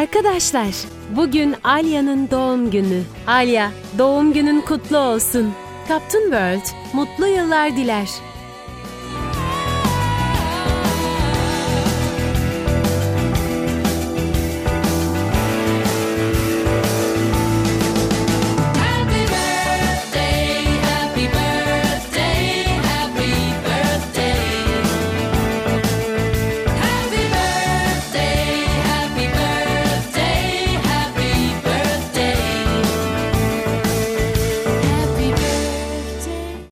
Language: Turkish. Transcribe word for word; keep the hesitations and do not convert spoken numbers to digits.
Arkadaşlar, bugün Alya'nın doğum günü. Alya, doğum günün kutlu olsun. Captain World, mutlu yıllar diler.